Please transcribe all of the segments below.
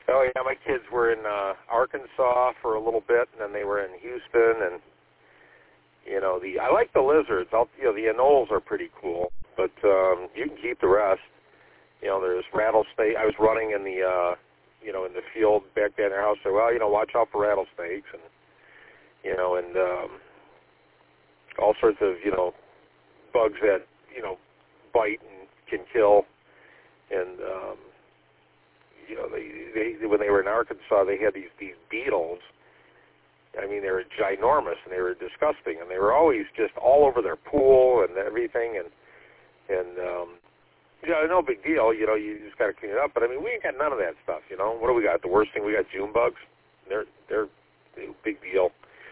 Oh yeah, my kids were in Arkansas for a little bit, and then they were in Houston, and I like the lizards. The anoles are pretty cool, but you can keep the rest. There's rattlesnake. I was running in the in the field back there in their house. So watch out for rattlesnakes, and all sorts of bugs that bite and can kill, and they when they were in Arkansas, they had these beetles. I mean, they were ginormous and they were disgusting, and they were always just all over their pool and everything, and no big deal. You just got to clean it up. But I mean, we ain't got none of that stuff. What do we got? The worst thing we got, June bugs. They're a big deal.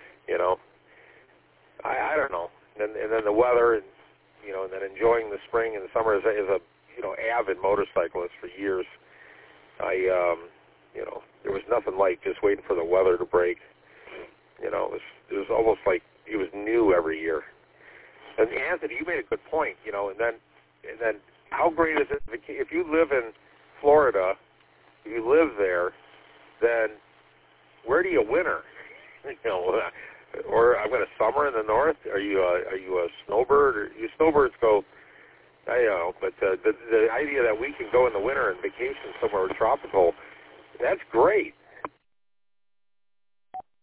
I don't know. And then the weather, and then enjoying the spring and the summer as a avid motorcyclist for years. There was nothing like just waiting for the weather to break. It was almost like it was new every year. And Anthony, you made a good point. And then how great is it if you live in Florida? If you live there, then where do you winter? Or I'm going to summer in the north. Are you a snowbird? Or you snowbirds go? I know, but the idea that we can go in the winter and vacation somewhere tropical, that's great.